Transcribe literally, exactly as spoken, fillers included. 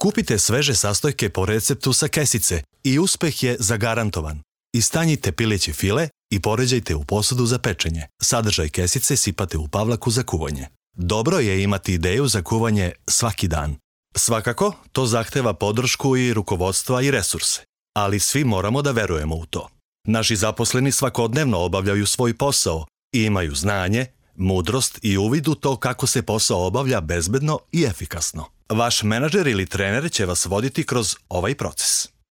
Kupite sveže sastojke po receptu sa kesice i uspeh je zagarantovan. Istanjite pileći file i poređajte u posudu za pečenje. Sadržaj kesice sipate u pavlaku za kuvanje. Dobro je imati ideju za kuvanje svaki dan. Svakako, to zahteva podršku i rukovodstva i resurse, ali svi moramo da verujemo u to. Naši zaposleni svakodnevno obavljaju svoj posao i imaju znanje, mudrost i uvid u to kako se posao obavlja bezbedno i efikasno. Vaš menadžer ili trener će vas voditi kroz ovaj proces.